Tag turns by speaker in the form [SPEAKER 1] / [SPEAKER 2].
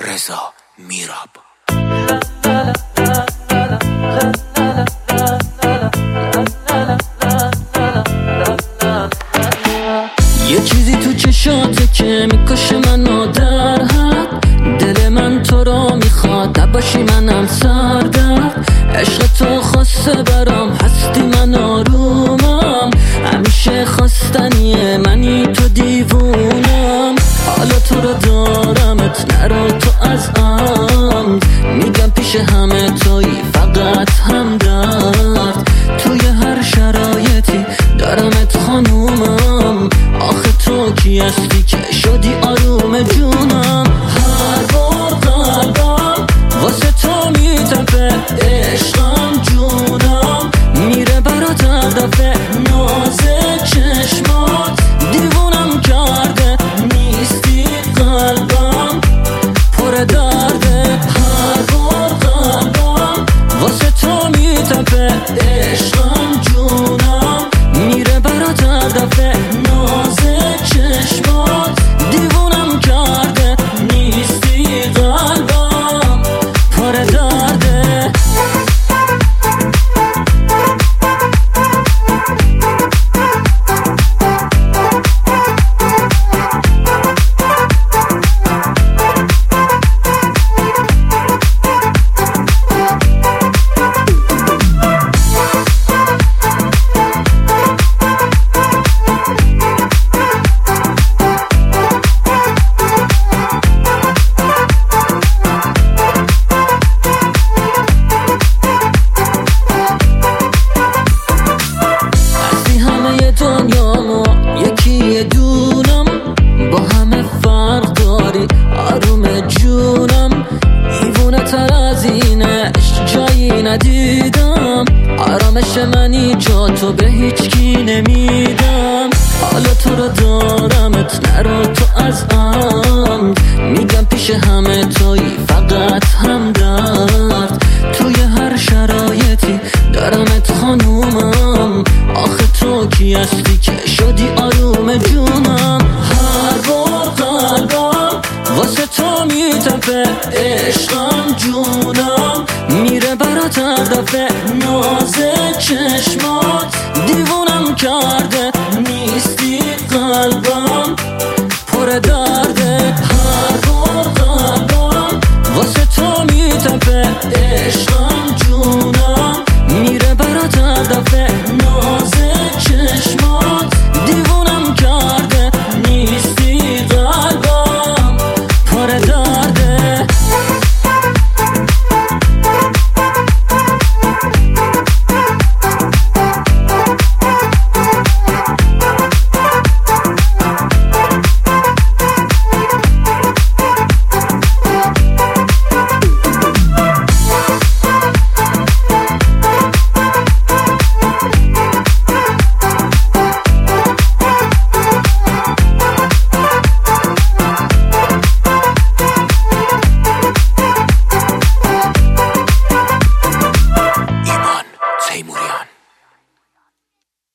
[SPEAKER 1] رضا میراب.
[SPEAKER 2] یه چیزی تو چشاته که میکشه منو در حد، دل من تو رو میخواد نباشی منم سردرد. عشق تو خواسته برام هستی من آرومم، همیشه خواستنیه منی تو دیوونم. حالا تو رو دارمت نرو تو از عمد، میگم پیش همه تویی فقط همدرد. توی هر شرایطی دارمت خانومم، آخه تو کی هستی که شدی آروم جونم. هر بار قلبم واسه تو میتپه، عشقم جونم میره برات هر دفعه. ناز چشمات دیوونم کرده، نیستی قلبم پر درده. هر بار قلبم واسه تو میتپه، عشقم جونم میره برات هر دفعه. ناز چشمات دیوونم کرده، نیستی قلبم پر درده. دنیامو یکی دونم، با همه فرق داری آروم جونم. دیوونه تر از اینش جایی ندیدم، آرامش منی جا تو به هیچ کی نمیدم. حالا تو رو دارمت نرو تو از عمد، میگم پیش همه تویی فقط همدرد. توی هر شرایطی دارمت خانومم، آخه تو کی هستی که شدی آروم جونم. هر بار قلبم واسه تو میتپه، عشقم جونم میره برات هر دفعه. ناز چشمات دیوونم کرده، نیستی قلبم